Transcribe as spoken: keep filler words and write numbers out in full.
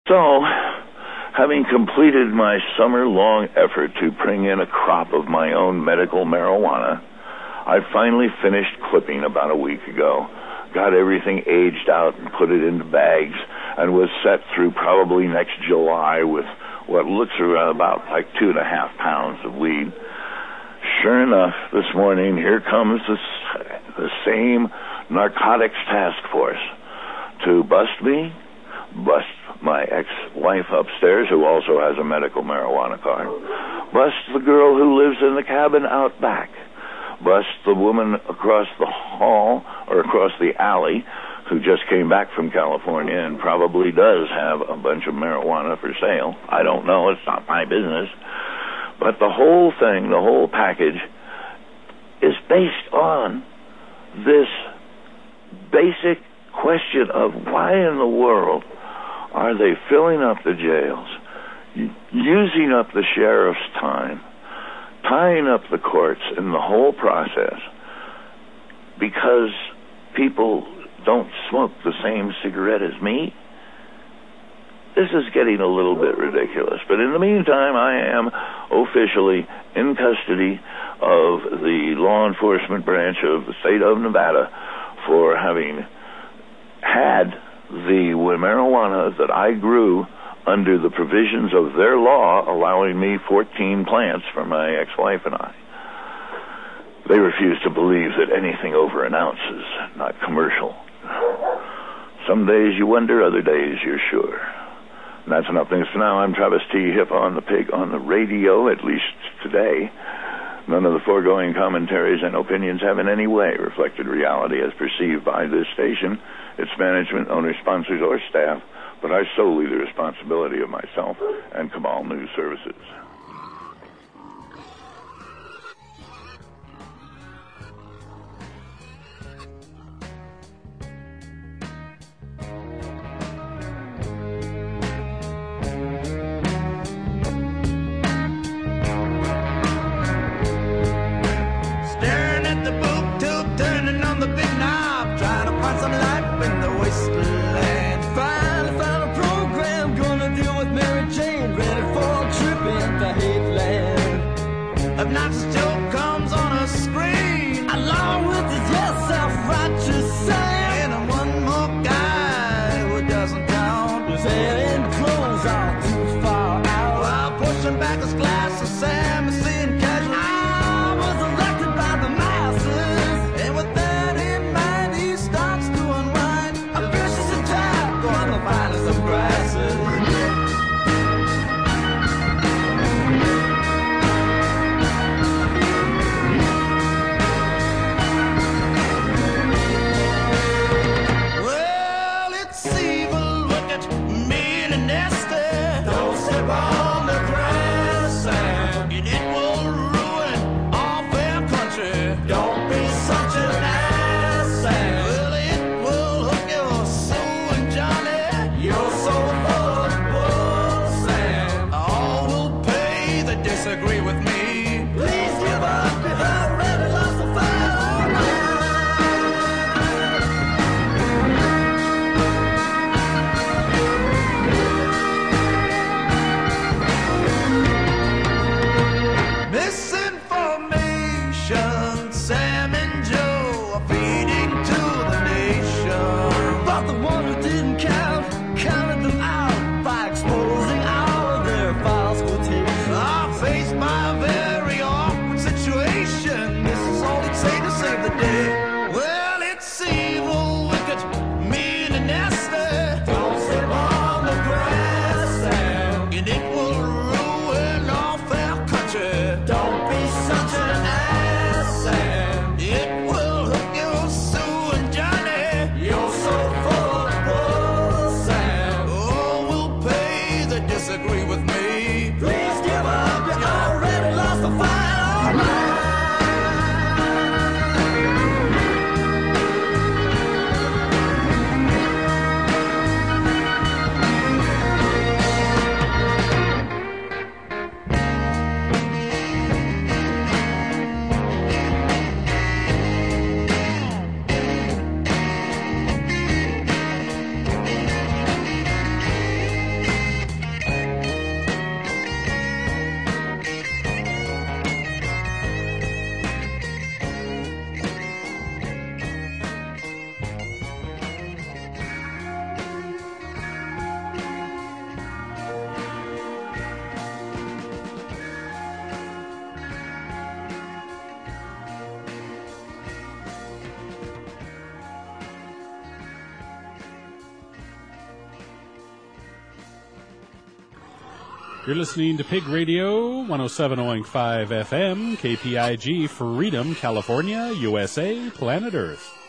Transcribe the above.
So, having completed my summer-long effort to bring in a crop of my own medical marijuana, I finally finished clipping about a week ago, got everything aged out and put it into bags, and was set through probably next July with what looks around about like two and a half pounds of weed. Sure enough, this morning, here comes this, the same narcotics task force to bust me, bust my ex-wife upstairs, who also has a medical marijuana card, bust the girl who lives in the cabin out back, bust the woman across the hall or across the alley who just came back from California and probably does have a bunch of marijuana for sale. I don't know. It's not my business. But the whole thing, the whole package, is based on this basic question of why in the world are they filling up the jails, using up the sheriff's time, tying up the courts in the whole process because people don't smoke the same cigarette as me? This is getting a little bit ridiculous. But in the meantime, I am officially in custody of the law enforcement branch of the state of Nevada for having had the marijuana that I grew under the provisions of their law, allowing me fourteen plants for my ex-wife and I. They refuse to believe that anything over an ounce is not commercial. Some days you wonder, other days you're sure. And that's enough things for now. I'm Travis T. Hip on the Pig on the radio, at least today. None of the foregoing commentaries and opinions have in any way reflected reality as perceived by this station, its management, owners, sponsors, or staff, but are solely the responsibility of myself and Cabal News Services. Finally found a program gonna deal with Mary Jane, ready for a trip in You're listening to Pig Radio, one oh seven point five F M, K P I G, Freedom, California, U S A, planet Earth.